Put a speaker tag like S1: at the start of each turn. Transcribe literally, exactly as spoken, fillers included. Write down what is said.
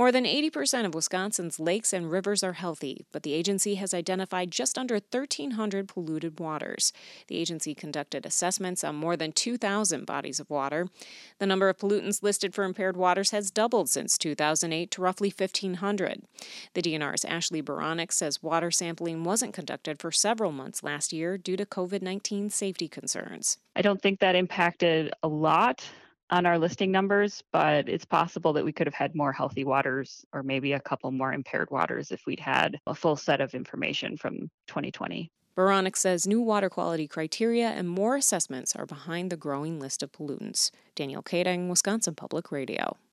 S1: More than eighty percent of Wisconsin's lakes and rivers are healthy, but the agency has identified just under thirteen hundred polluted waters. The agency conducted assessments on more than two thousand bodies of water. The number of pollutants listed for impaired waters has doubled since two thousand eight to roughly fifteen hundred. The D N R's Ashley Baranek says water sampling wasn't conducted for several months last year due to COVID nineteen safety concerns.
S2: I don't think that impacted a lot on our listing numbers, but it's possible that we could have had more healthy waters or maybe a couple more impaired waters if we'd had a full set of information from twenty twenty.
S1: Baranek says new water quality criteria and more assessments are behind the growing list of pollutants. Danielle Kading, Wisconsin Public Radio.